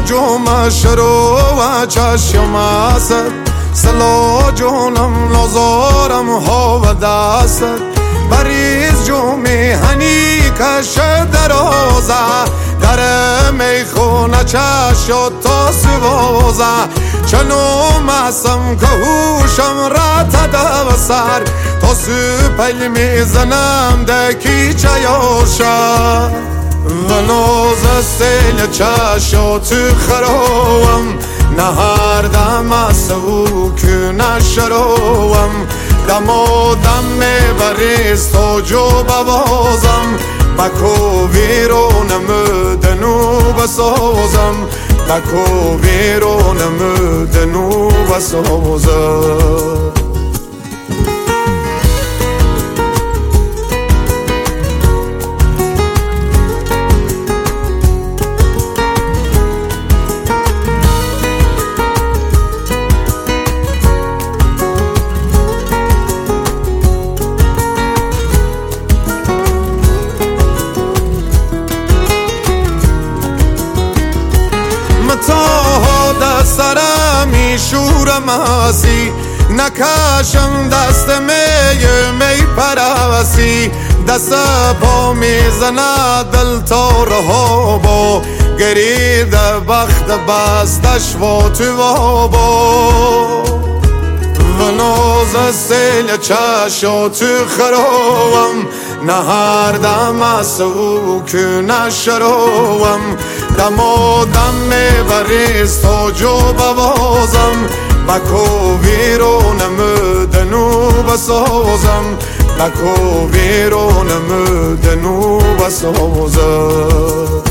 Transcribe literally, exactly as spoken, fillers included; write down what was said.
جمعه شروع و چشم است سلا جونم نزارم ها و دست بریز جمعه هنی کش درازه در میخونه چشم تا سوازه چنو مسم که هوشم را تده و سر تا سپل میزنم دکی چیاشا و نوز سیل چشم تو خروم نهار دم سو که نشروم دم و دم میبریست و جو بوازم بکو ویرونم دنو بسازم بکو ویرونم دنو بسازم تا سرمی شورم هستی نکشم دست می می پرستی دست پا میزنه دل تا رها با گرید بخت بستش و تو با و نوز سیل چشم تو خروم نهار دم سو که نشروم دم و دم میبریست و جو بوازم بکو ویرونم دنو بسازم بکو ویرونم دنو بسازم